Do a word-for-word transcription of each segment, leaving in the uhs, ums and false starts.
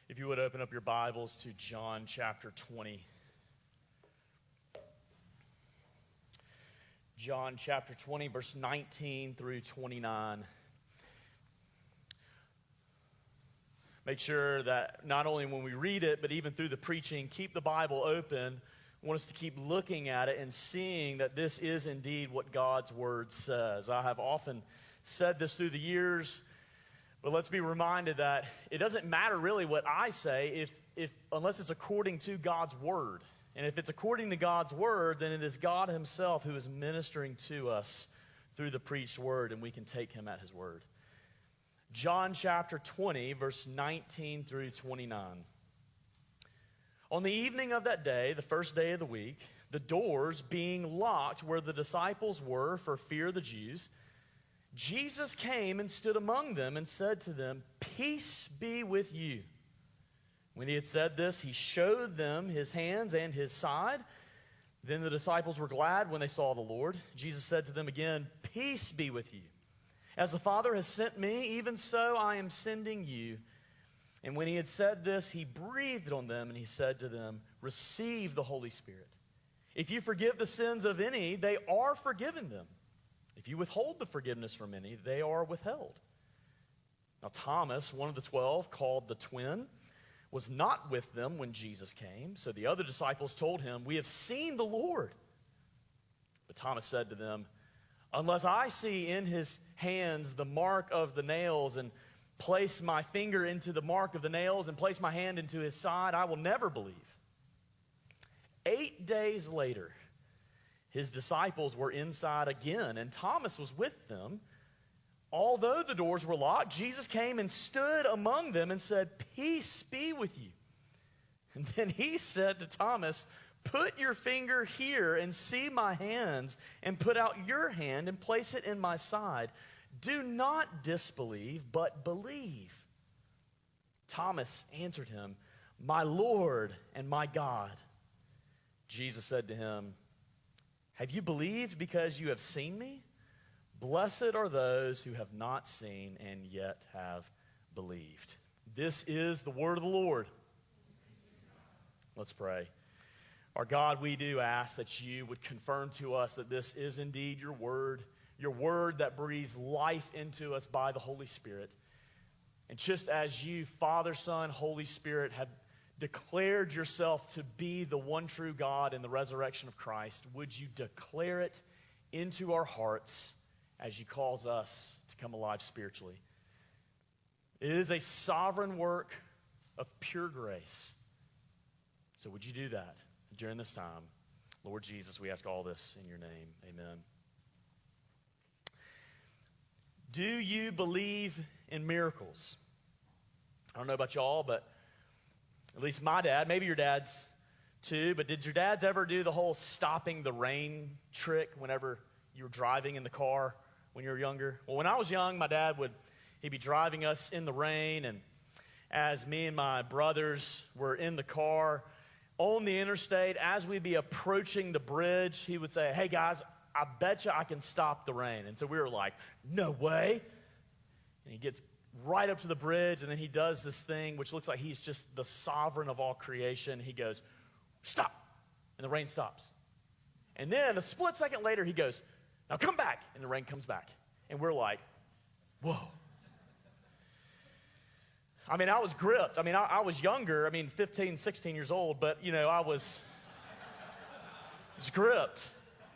If you would open up your Bibles to John chapter twenty. John chapter twenty, verse nineteen through twenty-nine. Make sure that not only when we read it, but even through the preaching, keep the Bible open. I want us to keep looking at it and seeing that this is indeed what God's Word says. I have often said this through the years, but let's be reminded that it doesn't matter really what I say if, if unless it's according to God's Word. And if it's according to God's Word, then it is God Himself who is ministering to us through the preached Word, and we can take Him at His Word. John chapter twenty, verse nineteen through twenty-nine. On the evening of that day, the first day of the week, the doors being locked where the disciples were for fear of the Jews, Jesus came and stood among them and said to them, "Peace be with you." When he had said this, he showed them his hands and his side. Then the disciples were glad when they saw the Lord. Jesus said to them again, "Peace be with you. As the Father has sent me, even so I am sending you." And when he had said this, he breathed on them and he said to them, "Receive the Holy Spirit. If you forgive the sins of any, they are forgiven them. If you withhold the forgiveness from any, they are withheld." Now Thomas, one of the twelve, called the twin, was not with them when Jesus came. So the other disciples told him, "We have seen the Lord." But Thomas said to them, "Unless I see in his hands the mark of the nails, and place my finger into the mark of the nails, and place my hand into his side, I will never believe." Eight days later, his disciples were inside again, and Thomas was with them. Although the doors were locked, Jesus came and stood among them and said, "Peace be with you." And then he said to Thomas, "Put your finger here and see my hands, and put out your hand and place it in my side. Do not disbelieve, but believe." Thomas answered him, "My Lord and my God." Jesus said to him, "Have you believed because you have seen me? Blessed are those who have not seen and yet have believed." This is the word of the Lord. Let's pray. Our God, we do ask that you would confirm to us that this is indeed your word, your word that breathes life into us by the Holy Spirit. And just as you, Father, Son, Holy Spirit, have declared yourself to be the one true God in the resurrection of Christ, would you declare it into our hearts as you cause us to come alive spiritually? It is a sovereign work of pure grace. So would you do that during this time? Lord Jesus, we ask all this in your name. Amen. Do you believe in miracles? I don't know about y'all, but at least my dad, maybe your dad's too, but did your dads ever do the whole stopping the rain trick whenever you were driving in the car when you were younger? Well, when I was young, my dad would, he'd be driving us in the rain, and as me and my brothers were in the car on the interstate, as we'd be approaching the bridge, he would say, "Hey guys, I bet you I can stop the rain." And so we were like, "No way." And he gets right up to the bridge, and then he does this thing which looks like he's just the sovereign of all creation. He goes, "Stop." And the rain stops. And then a split second later, he goes, "Now come back." And the rain comes back. And we're like, whoa. I mean, I was gripped. I mean, I, I was younger. I mean, fifteen, sixteen years old, but, you know, I was, was gripped.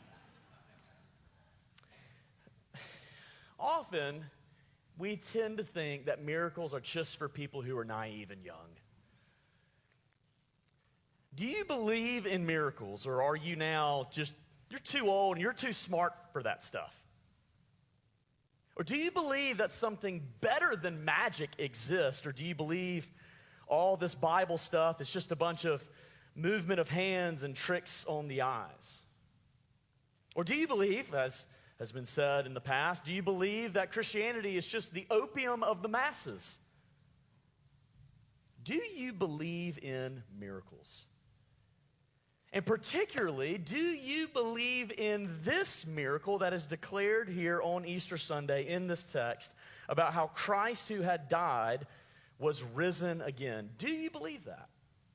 Often, we tend to think that miracles are just for people who are naive and young. Do you believe in miracles, or are you now just, you're too old and you're too smart for that stuff? Or do you believe that something better than magic exists, or do you believe all this Bible stuff is just a bunch of movement of hands and tricks on the eyes? Or do you believe, as has been said in the past, do you believe that Christianity is just the opium of the masses? Do you believe in miracles? And particularly, do you believe in this miracle that is declared here on Easter Sunday in this text about how Christ, who had died, was risen again. Do you believe that?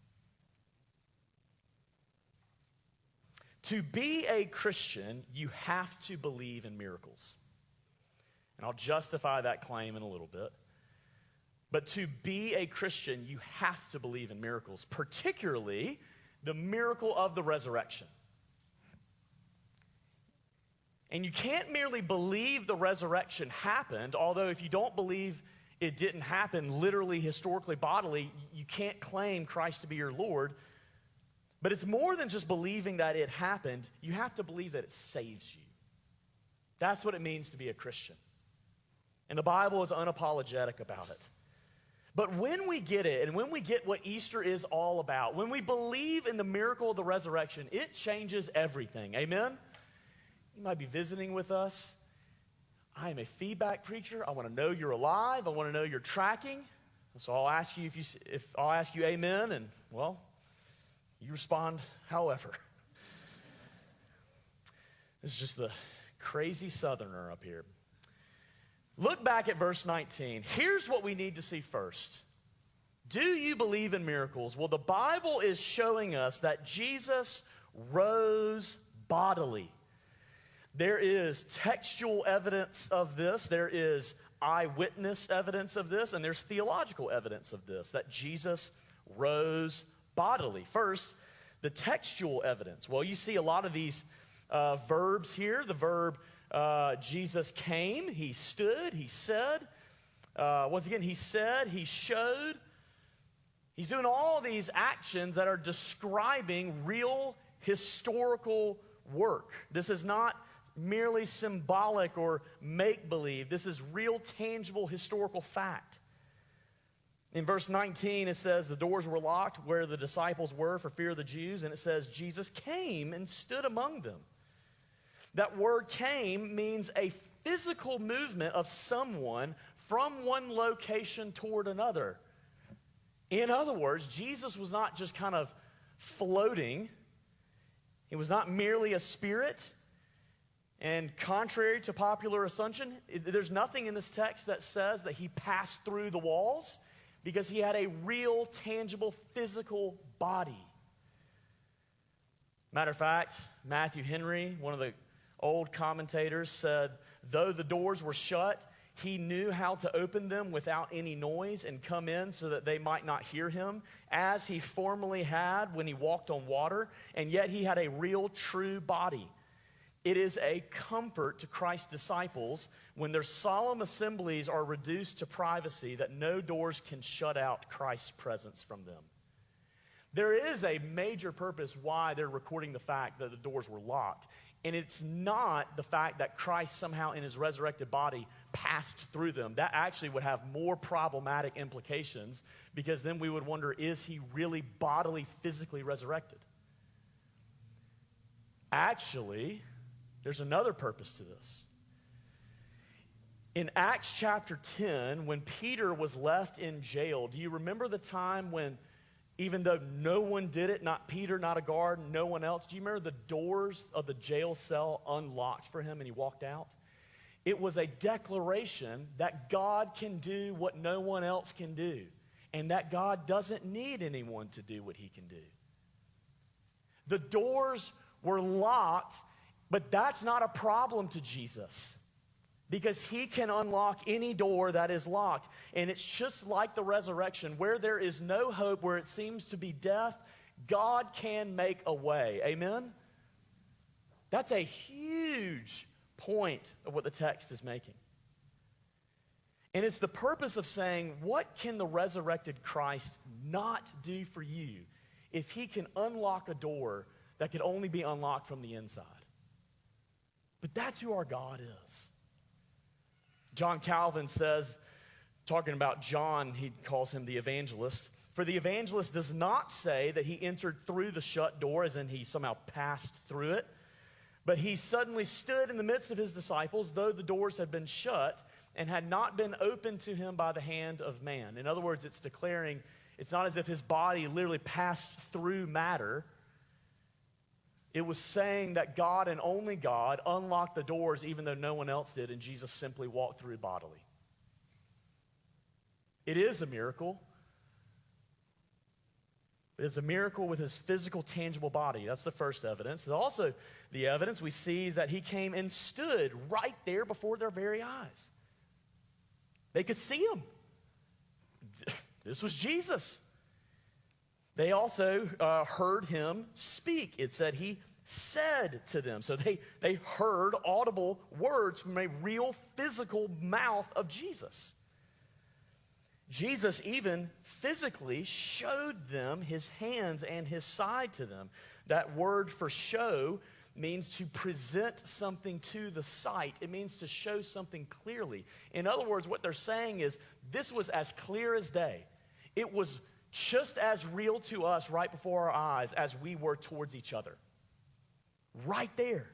To be a Christian, you have to believe in miracles. And I'll justify that claim in a little bit. But to be a Christian, you have to believe in miracles, particularly the miracle of the resurrection. And you can't merely believe the resurrection happened, although if you don't believe it didn't happen literally, historically, bodily, you can't claim Christ to be your Lord. But it's more than just believing that it happened. You have to believe that it saves you. That's what it means to be a Christian. And the Bible is unapologetic about it. But when we get it, and when we get what Easter is all about, when we believe in the miracle of the resurrection, it changes everything. Amen? You might be visiting with us. I am a feedback preacher. I want to know you're alive. I want to know you're tracking. So I'll ask you if you if I'll ask you amen, and well, you respond however. This is just the crazy southerner up here. Look back at verse nineteen. Here's what we need to see first. Do you believe in miracles? Well, the Bible is showing us that Jesus rose bodily. There is textual evidence of this. There is eyewitness evidence of this. And there's theological evidence of this, that Jesus rose bodily. First, the textual evidence. Well, you see a lot of these uh, verbs here. The verb uh, Jesus came, he stood, he said. Uh, once again, he said, he showed. He's doing all these actions that are describing real historical work. This is not merely symbolic or make-believe. This is real, tangible, historical fact. In verse nineteen, it says, the doors were locked where the disciples were for fear of the Jews, and it says, Jesus came and stood among them. That word came means a physical movement of someone from one location toward another. In other words, Jesus was not just kind of floating. He was not merely a spirit. And contrary to popular assumption, there's nothing in this text that says that he passed through the walls, because he had a real, tangible, physical body. Matter of fact, Matthew Henry, one of the old commentators, said, though the doors were shut, he knew how to open them without any noise and come in so that they might not hear him, as he formerly had when he walked on water, and yet he had a real, true body. It is a comfort to Christ's disciples when their solemn assemblies are reduced to privacy that no doors can shut out Christ's presence from them. There is a major purpose why they're recording the fact that the doors were locked. And it's not the fact that Christ somehow in his resurrected body passed through them. That actually would have more problematic implications, because then we would wonder, is he really bodily, physically resurrected? Actually, there's another purpose to this. In Acts chapter ten, when Peter was left in jail, do you remember the time when, even though no one did it, not Peter, not a guard, no one else, do you remember the doors of the jail cell unlocked for him and he walked out? It was a declaration that God can do what no one else can do, and that God doesn't need anyone to do what he can do. The doors were locked, but that's not a problem to Jesus, because he can unlock any door that is locked. And it's just like the resurrection. Where there is no hope, where it seems to be death, God can make a way. Amen? That's a huge point of what the text is making. And it's the purpose of saying, what can the resurrected Christ not do for you if he can unlock a door that could only be unlocked from the inside? But that's who our God is. John Calvin says, talking about John, he calls him the evangelist. For the evangelist does not say that he entered through the shut door, as in he somehow passed through it, but he suddenly stood in the midst of his disciples, though the doors had been shut and had not been opened to him by the hand of man. In other words, it's declaring, it's not as if his body literally passed through matter. It was saying that God and only God unlocked the doors even though no one else did, and Jesus simply walked through bodily. It is a miracle. It's a miracle with his physical, tangible body. That's the first evidence. And also, the evidence we see is that he came and stood right there before their very eyes. They could see him. This was Jesus. They also uh, heard him speak. It said he said to them. So they, they heard audible words from a real physical mouth of Jesus. Jesus even physically showed them his hands and his side to them. That word for show means to present something to the sight. It means to show something clearly. In other words, what they're saying is this was as clear as day. It was just as real to us right before our eyes as we were towards each other. Right there.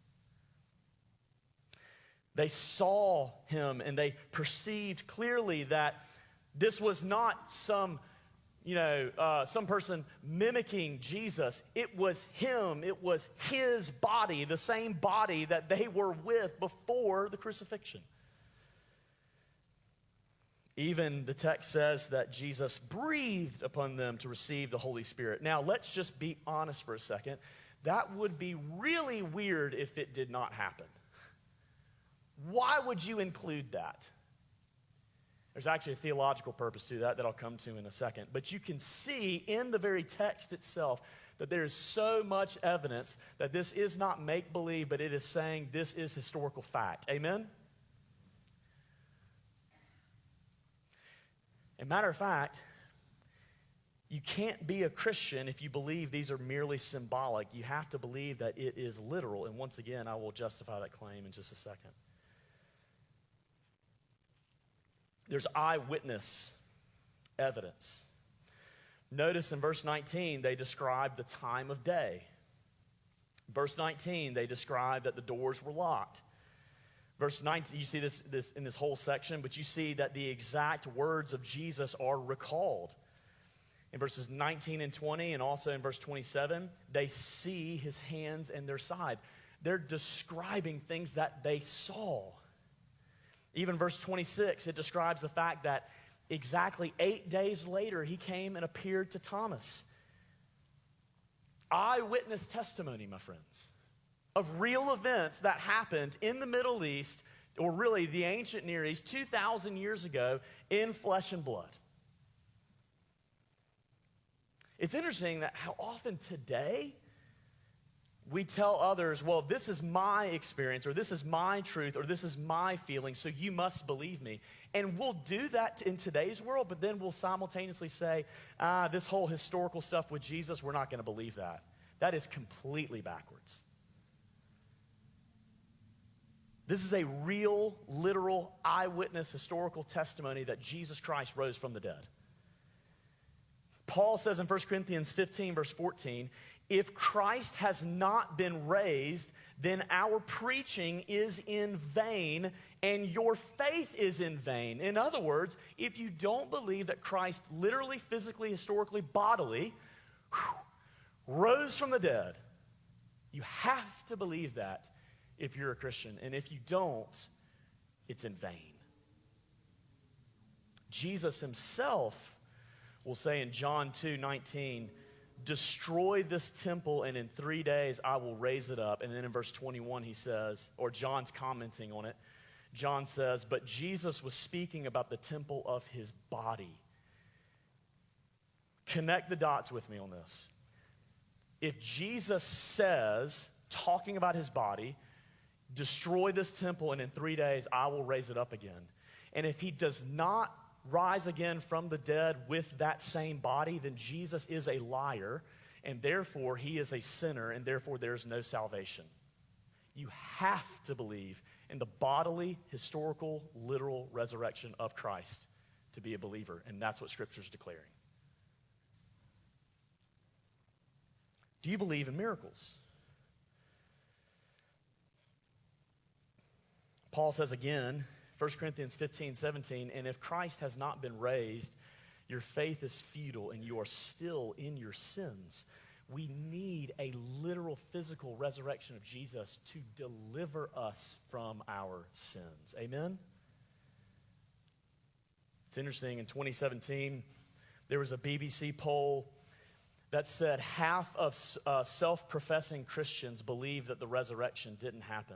They saw him and they perceived clearly that this was not some, you know, uh, some person mimicking Jesus. It was him. It was his body, the same body that they were with before the crucifixion. Even the text says that Jesus breathed upon them to receive the Holy Spirit. Now, let's just be honest for a second. That would be really weird if it did not happen. Why would you include that? There's actually a theological purpose to that that I'll come to in a second. But you can see in the very text itself that there is so much evidence that this is not make-believe, but it is saying this is historical fact. Amen? As a matter of fact, you can't be a Christian if you believe these are merely symbolic. You have to believe that it is literal. And once again, I will justify that claim in just a second. There's eyewitness evidence. Notice in verse nineteen, they describe the time of day. Verse nineteen, they describe that the doors were locked. Verse nineteen, you see this, this in this whole section, but you see that the exact words of Jesus are recalled. In verses nineteen and twenty, and also in verse twenty-seven, they see his hands and their side. They're describing things that they saw. Even verse twenty-six, it describes the fact that exactly eight days later, he came and appeared to Thomas. Eyewitness testimony, my friends, of real events that happened in the Middle East, or really the ancient Near East, two thousand years ago in flesh and blood. It's interesting that how often today we tell others, well, this is my experience, or this is my truth, or this is my feeling, so you must believe me. And we'll do that in today's world, but then we'll simultaneously say, ah, this whole historical stuff with Jesus, we're not going to believe that. That is completely backwards. This is a real, literal, eyewitness, historical testimony that Jesus Christ rose from the dead. Paul says in First Corinthians fifteen, verse fourteen, if Christ has not been raised, then our preaching is in vain and your faith is in vain. In other words, if you don't believe that Christ literally, physically, historically, bodily whew, rose from the dead, you have to believe that if you're a Christian. And if you don't, it's in vain. Jesus himself will say in John two nineteen, destroy this temple and in three days I will raise it up. And then in verse twenty-one he says, or John's commenting on it, John says, but Jesus was speaking about the temple of his body. Connect the dots with me on this. If Jesus says, talking about his body, destroy this temple and in three days I will raise it up again. And if he does not rise again from the dead with that same body, then Jesus is a liar, and therefore he is a sinner, and therefore there is no salvation. You have to believe in the bodily, historical, literal resurrection of Christ to be a believer, and that's what Scripture is declaring. Do you believe in miracles? Paul says again, First Corinthians fifteen, seventeen, and if Christ has not been raised, your faith is futile and you are still in your sins. We need a literal physical resurrection of Jesus to deliver us from our sins. Amen? It's interesting, in twenty seventeen, there was a B B C poll that said half of uh, self-professing Christians believe that the resurrection didn't happen.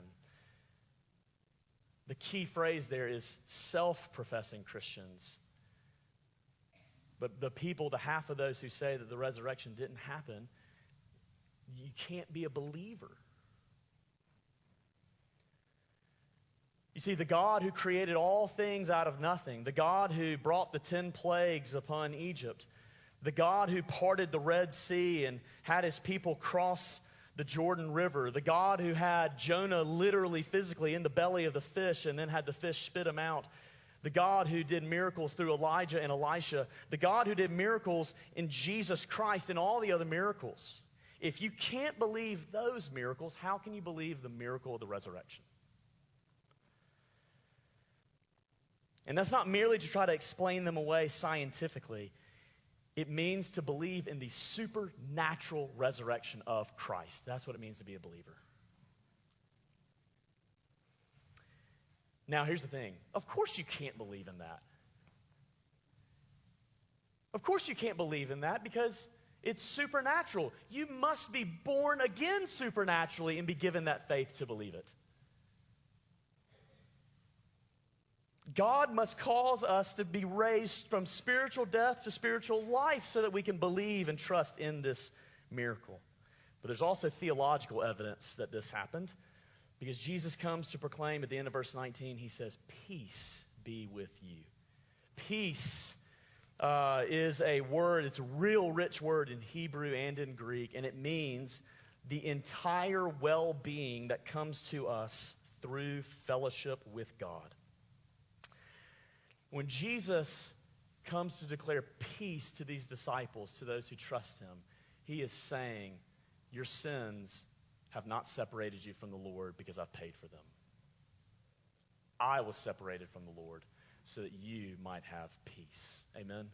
The key phrase there is self-professing Christians. But the people, the half of those who say that the resurrection didn't happen, you can't be a believer. You see, the God who created all things out of nothing, the God who brought the ten plagues upon Egypt, the God who parted the Red Sea and had his people cross the Jordan River, the God who had Jonah literally, physically in the belly of the fish and then had the fish spit him out, the God who did miracles through Elijah and Elisha, the God who did miracles in Jesus Christ and all the other miracles. If you can't believe those miracles, how can you believe the miracle of the resurrection? And that's not merely to try to explain them away scientifically. It means to believe in the supernatural resurrection of Christ. That's what it means to be a believer. Now, here's the thing. Of course you can't believe in that. Of course you can't believe in that because it's supernatural. You must be born again supernaturally and be given that faith to believe it. God must cause us to be raised from spiritual death to spiritual life so that we can believe and trust in this miracle. But there's also theological evidence that this happened because Jesus comes to proclaim at the end of verse nineteen, he says, "Peace be with you." Peace uh, is a word, it's a real rich word in Hebrew and in Greek, and it means the entire well-being that comes to us through fellowship with God. When Jesus comes to declare peace to these disciples, to those who trust him, he is saying, your sins have not separated you from the Lord because I've paid for them. I was separated from the Lord so that you might have peace. Amen?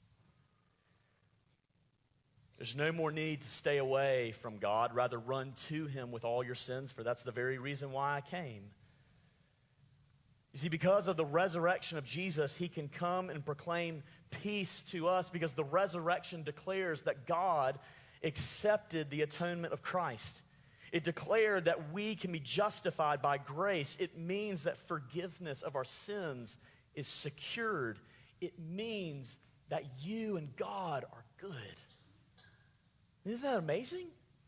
There's no more need to stay away from God. Rather, run to him with all your sins, for that's the very reason why I came. You see, because of the resurrection of Jesus, he can come and proclaim peace to us because the resurrection declares that God accepted the atonement of Christ. It declared that we can be justified by grace. It means that forgiveness of our sins is secured. It means that you and God are good. Isn't that amazing?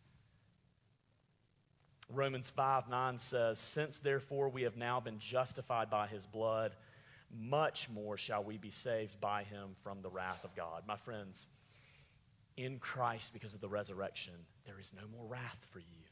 Romans five nine says, "Since therefore we have now been justified by his blood, much more shall we be saved by him from the wrath of God." My friends, in Christ, because of the resurrection, there is no more wrath for you.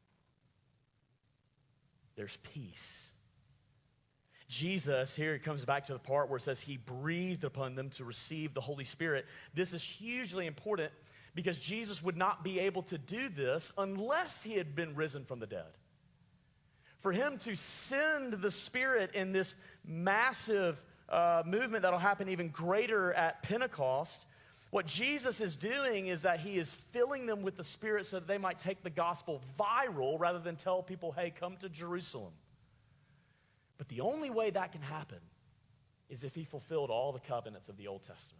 There's peace. Jesus, here it comes back to the part where it says he breathed upon them to receive the Holy Spirit. This is hugely important because Jesus would not be able to do this unless he had been risen from the dead. For him to send the Spirit in this massive uh, movement that'll happen even greater at Pentecost, what Jesus is doing is that he is filling them with the Spirit so that they might take the gospel viral rather than tell people, hey, come to Jerusalem. But the only way that can happen is if he fulfilled all the covenants of the Old Testament.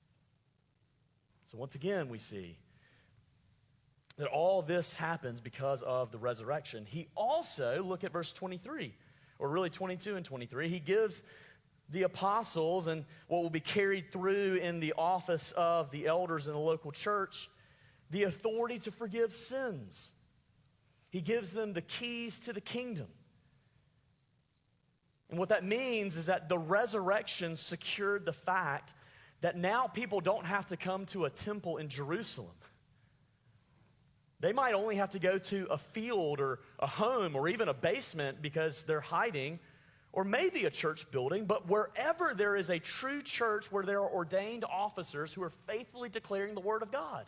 So once again, we see that all this happens because of the resurrection. He also, look at verse twenty-three, or really twenty-two and twenty-three, he gives the apostles and what will be carried through in the office of the elders in the local church, the authority to forgive sins. He gives them the keys to the kingdom. And what that means is that the resurrection secured the fact that now people don't have to come to a temple in Jerusalem. They might only have to go to a field or a home or even a basement because they're hiding, or maybe a church building, but wherever there is a true church where there are ordained officers who are faithfully declaring the word of God.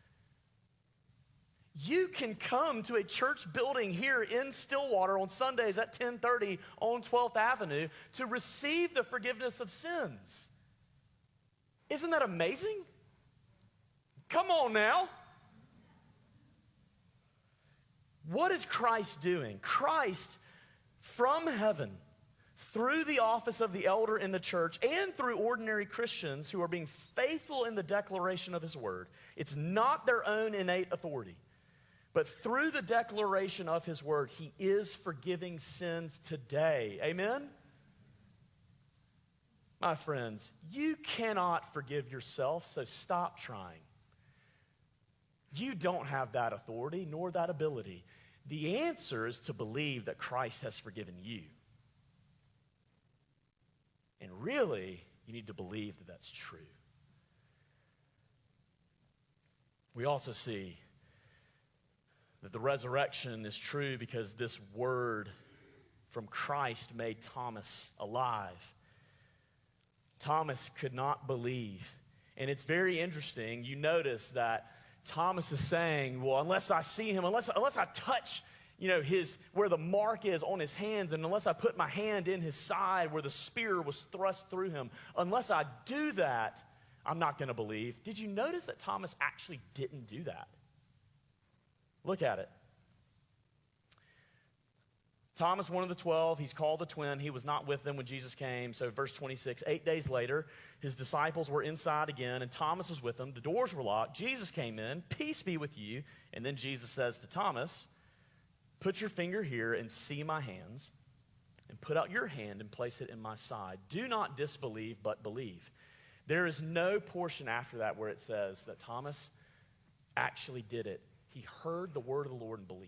You can come to a church building here in Stillwater on Sundays at ten thirty on twelfth Avenue to receive the forgiveness of sins. Isn't that amazing? Come on now. What is Christ doing? Christ, from heaven, through the office of the elder in the church and through ordinary Christians who are being faithful in the declaration of his word. It's not their own innate authority, but through the declaration of his word, he is forgiving sins today. Amen? My friends, you cannot forgive yourself, so stop trying. You don't have that authority nor that ability. The answer is to believe that Christ has forgiven you. And really, you need to believe that that's true. We also see that the resurrection is true because this word from Christ made Thomas alive. Thomas could not believe. And it's very interesting. You notice that Thomas is saying, well, unless I see him, unless, unless I touch, you know, his where the mark is on his hands, and unless I put my hand in his side where the spear was thrust through him, unless I do that, I'm not going to believe. Did you notice that Thomas actually didn't do that? Look at it. Thomas, one of the twelve, he's called the twin. He was not with them when Jesus came. So verse twenty-six, eight days later, his disciples were inside again, and Thomas was with them. The doors were locked. Jesus came in. Peace be with you. And then Jesus says to Thomas, put your finger here and see my hands, and put out your hand and place it in my side. Do not disbelieve, but believe. There is no portion after that where it says that Thomas actually did it. He heard the word of the Lord and believed.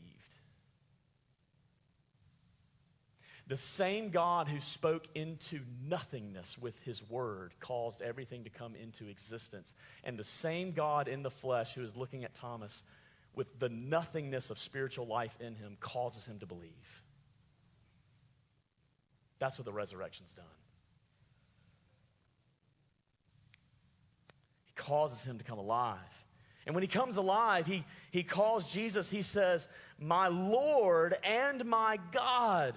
The same God who spoke into nothingness with his word caused everything to come into existence. And the same God in the flesh who is looking at Thomas with the nothingness of spiritual life in him causes him to believe. That's what the resurrection's done. He causes him to come alive. And when he comes alive, he, he calls Jesus, he says, my Lord and my God.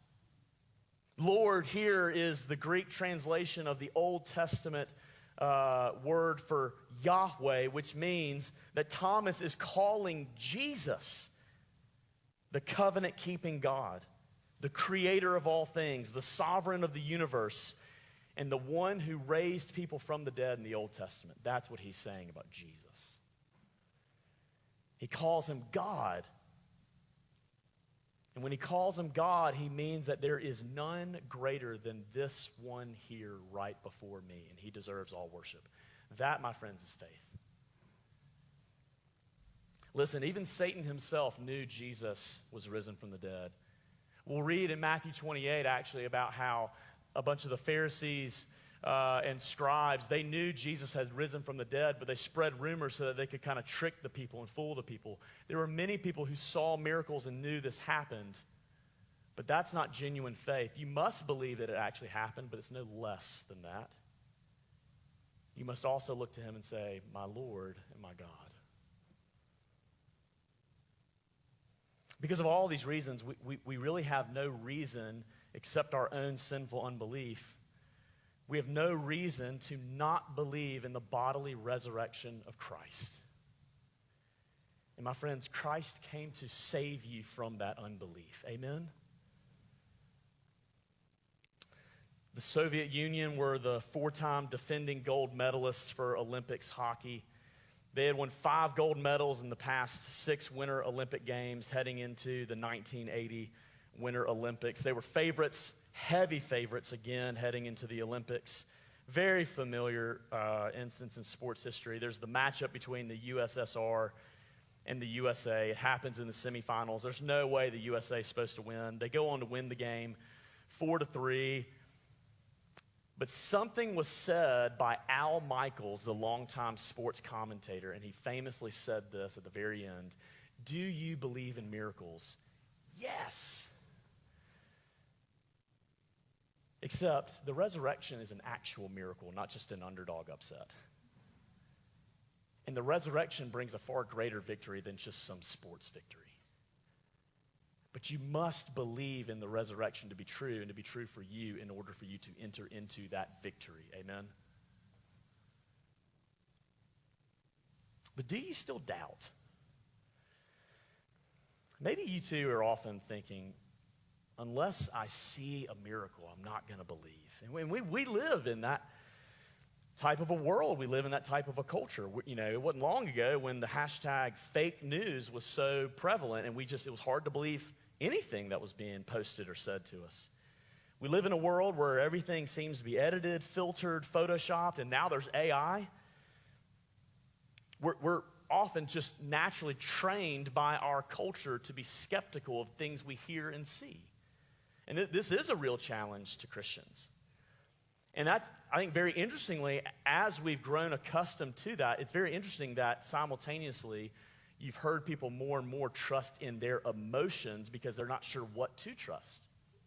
Lord here is the Greek translation of the Old Testament uh, word for Yahweh, which means that Thomas is calling Jesus the covenant-keeping God, the creator of all things, the sovereign of the universe, and the one who raised people from the dead in the Old Testament. That's what he's saying about Jesus. He calls him God. And when he calls him God, he means that there is none greater than this one here right before me, and he deserves all worship. That, my friends, is faith. Listen, even Satan himself knew Jesus was risen from the dead. We'll read in Matthew twenty-eight, actually, about how a bunch of the Pharisees uh, and scribes, they knew Jesus had risen from the dead, but they spread rumors so that they could kind of trick the people and fool the people. There were many people who saw miracles and knew this happened, but that's not genuine faith. You must believe that it actually happened, but it's no less than that. You must also look to him and say, my Lord and my God. Because of all these reasons, we, we, we really have no reason except our own sinful unbelief. We have no reason to not believe in the bodily resurrection of Christ. And my friends, Christ came to save you from that unbelief. Amen? The Soviet Union were the four-time defending gold medalists for Olympics hockey. They had won five gold medals in the past six Winter Olympic Games heading into the nineteen eighty Winter Olympics. They were favorites, heavy favorites again heading into the Olympics. Very familiar uh, instance in sports history. There's the matchup between the U S S R and the U S A. It happens in the semifinals. There's no way the U S A is supposed to win. They go on to win the game four to three. But something was said by Al Michaels, the longtime sports commentator, and he famously said this at the very end. Do you believe in miracles? Yes. Except the resurrection is an actual miracle, not just an underdog upset. And the resurrection brings a far greater victory than just some sports victory. But you must believe in the resurrection to be true and to be true for you in order for you to enter into that victory. Amen? But do you still doubt? Maybe you too are often thinking, unless I see a miracle, I'm not going to believe. And we, we, we live in that type of a world. We live in that type of a culture. We, you know, it wasn't long ago when the hashtag fake news was so prevalent, and we just, it was hard to believe anything that was being posted or said to us. We live in a world where everything seems to be edited, filtered, photoshopped, and now there's A I. We're, we're often just naturally trained by our culture to be skeptical of things we hear and see. And th- this is a real challenge to Christians. And that's, I think, very interestingly, as we've grown accustomed to that, it's very interesting that simultaneously you've heard people more and more trust in their emotions because they're not sure what to trust.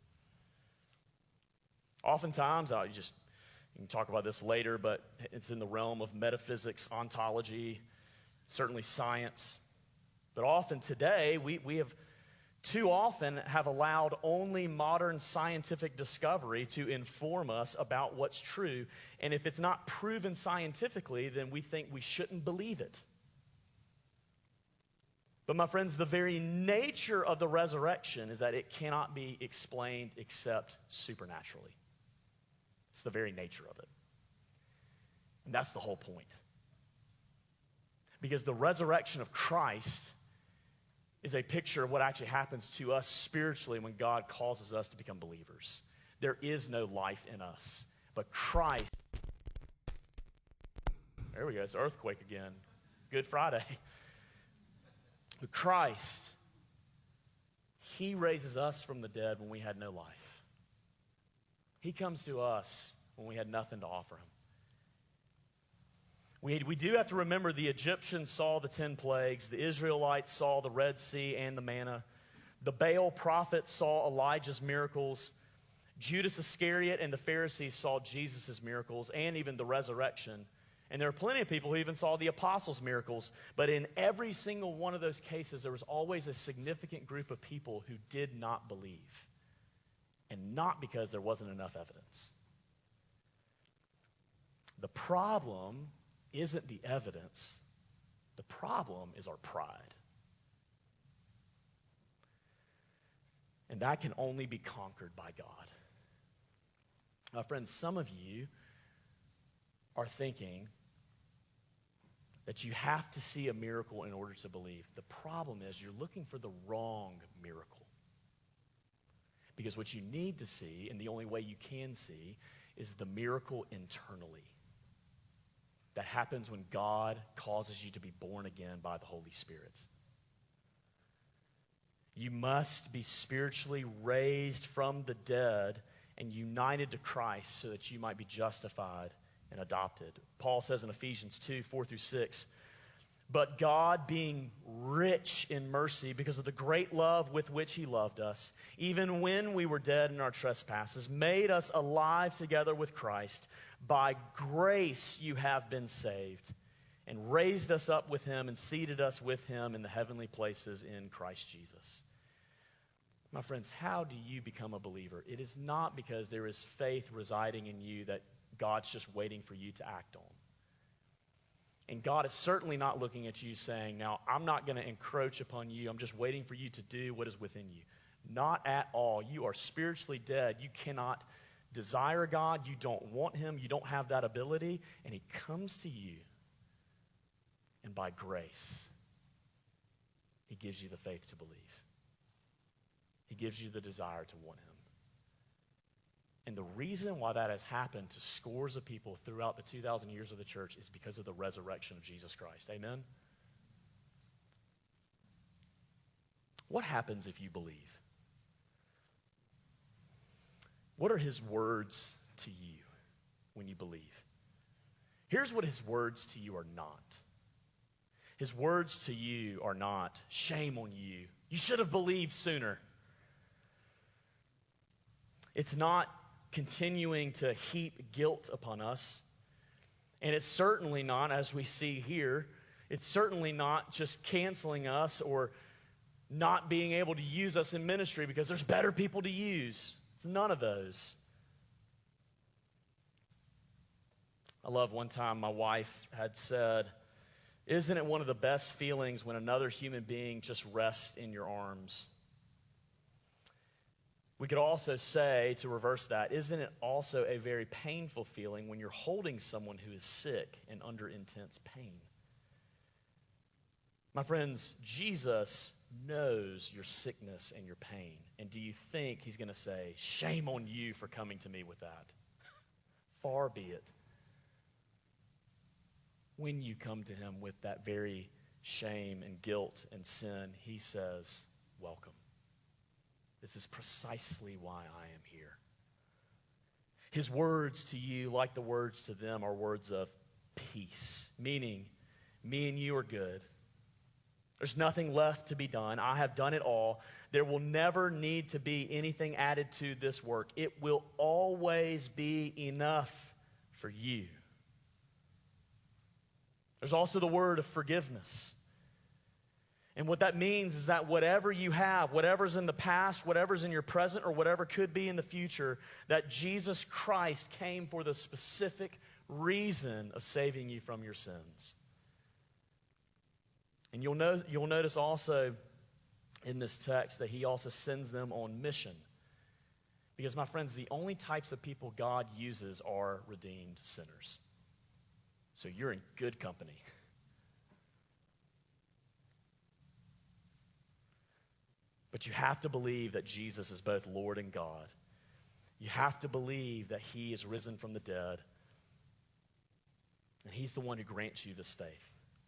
Oftentimes, uh, you just you can talk about this later, but it's in the realm of metaphysics, ontology, certainly science. But often today, we, we have too often have allowed only modern scientific discovery to inform us about what's true. And if it's not proven scientifically, then we think we shouldn't believe it. But my friends, the very nature of the resurrection is that it cannot be explained except supernaturally. It's the very nature of it. And that's the whole point. Because the resurrection of Christ is a picture of what actually happens to us spiritually when God causes us to become believers. There is no life in us, but Christ, there we go, it's earthquake again. Good Friday. But Christ, he raises us from the dead when we had no life. He comes to us when we had nothing to offer him. We, we do have to remember the Egyptians saw the ten plagues. The Israelites saw the Red Sea and the manna. The Baal prophets saw Elijah's miracles. Judas Iscariot and the Pharisees saw Jesus' miracles and even the resurrection. And there are plenty of people who even saw the apostles' miracles. But in every single one of those cases, there was always a significant group of people who did not believe. And not because there wasn't enough evidence. The problem isn't the evidence. The problem is our pride. And that can only be conquered by God. My friends, some of you are thinking that you have to see a miracle in order to believe. The problem is you're looking for the wrong miracle. Because what you need to see, and the only way you can see, is the miracle internally. That happens when God causes you to be born again by the Holy Spirit. You must be spiritually raised from the dead and united to Christ so that you might be justified and adopted. Paul says in Ephesians two, four through six, "But God, being rich in mercy because of the great love with which he loved us, even when we were dead in our trespasses, made us alive together with Christ. By grace you have been saved, and raised us up with him and seated us with him in the heavenly places in Christ Jesus." My friends, how do you become a believer? It is not because there is faith residing in you that God's just waiting for you to act on. And God is certainly not looking at you saying, now, I'm not going to encroach upon you. I'm just waiting for you to do what is within you. Not at all. You are spiritually dead. You cannot desire God, you don't want him, you don't have that ability, and he comes to you, and by grace, he gives you the faith to believe. He gives you the desire to want him. And the reason why that has happened to scores of people throughout the two thousand years of the church is because of the resurrection of Jesus Christ. Amen? What happens if you believe? What are his words to you when you believe? Here's what his words to you are not. His words to you are not, shame on you. You should have believed sooner. It's not continuing to heap guilt upon us. And it's certainly not, as we see here, it's certainly not just canceling us or not being able to use us in ministry because there's better people to use. It's none of those. I love one time my wife had said, "Isn't it one of the best feelings when another human being just rests in your arms?" We could also say, to reverse that, isn't it also a very painful feeling when you're holding someone who is sick and under intense pain? My friends, Jesus knows your sickness and your pain. And do you think he's going to say, shame on you for coming to me with that? Far be it. When you come to him with that very shame and guilt and sin, he says, welcome. This is precisely why I am here. His words to you, like the words to them, are words of peace, meaning me and you are good. There's nothing left to be done. I have done it all. There will never need to be anything added to this work. It will always be enough for you. There's also the word of forgiveness. And what that means is that whatever you have, whatever's in the past, whatever's in your present, or whatever could be in the future, that Jesus Christ came for the specific reason of saving you from your sins. And you'll know, you'll notice also in this text that he also sends them on mission. Because, my friends, the only types of people God uses are redeemed sinners. So you're in good company. But you have to believe that Jesus is both Lord and God. You have to believe that he is risen from the dead. And he's the one who grants you this faith.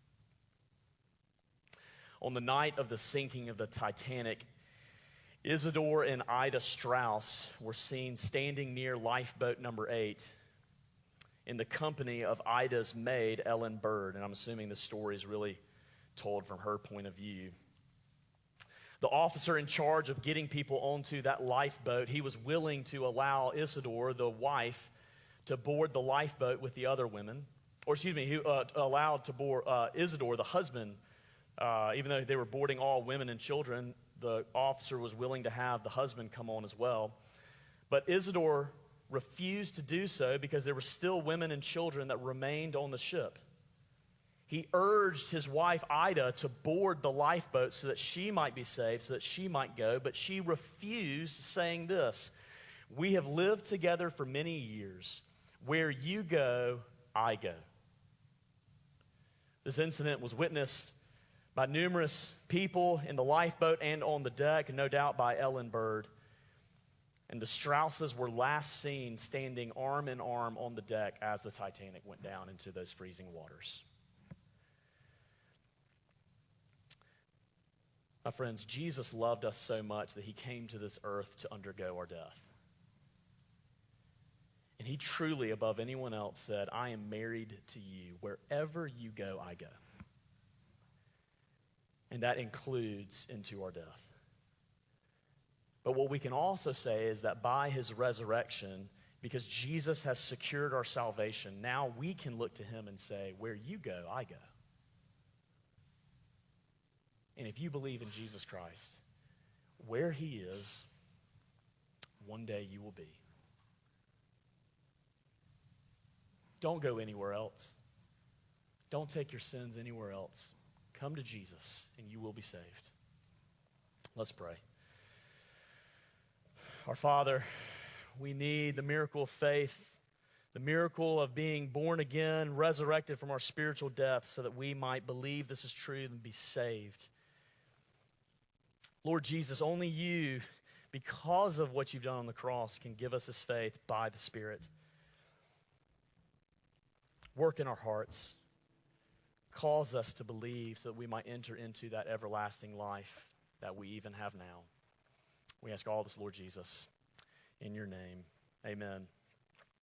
On the night of the sinking of the Titanic, Isidore and Ida Strauss were seen standing near lifeboat number eight in the company of Ida's maid, Ellen Bird. And I'm assuming this story is really told from her point of view. The officer in charge of getting people onto that lifeboat, he was willing to allow Isidore, the wife, to board the lifeboat with the other women. Or excuse me, he uh, allowed to board uh, Isidore, the husband. Uh, even though they were boarding all women and children, the officer was willing to have the husband come on as well. But Isidore refused to do so because there were still women and children that remained on the ship. He urged his wife Ida to board the lifeboat so that she might be saved, so that she might go, but she refused, saying this, "We have lived together for many years. Where you go, I go." This incident was witnessed by numerous people in the lifeboat and on the deck, and no doubt by Ellen Bird. And the Strausses were last seen standing arm in arm on the deck as the Titanic went down into those freezing waters. My friends, Jesus loved us so much that he came to this earth to undergo our death. And he truly, above anyone else, said, "I am married to you. Wherever you go, I go." And that includes into our death. But what we can also say is that by his resurrection, because Jesus has secured our salvation, now we can look to him and say, "Where you go, I go." And if you believe in Jesus Christ, where he is, one day you will be. Don't go anywhere else. Don't take your sins anywhere else. Come to Jesus, and you will be saved. Let's pray. Our Father, we need the miracle of faith, the miracle of being born again, resurrected from our spiritual death, so that we might believe this is true and be saved. Lord Jesus, only you, because of what you've done on the cross, can give us this faith by the Spirit. Work in our hearts. Cause us to believe so that we might enter into that everlasting life that we even have now. We ask all this, Lord Jesus, in your name. Amen.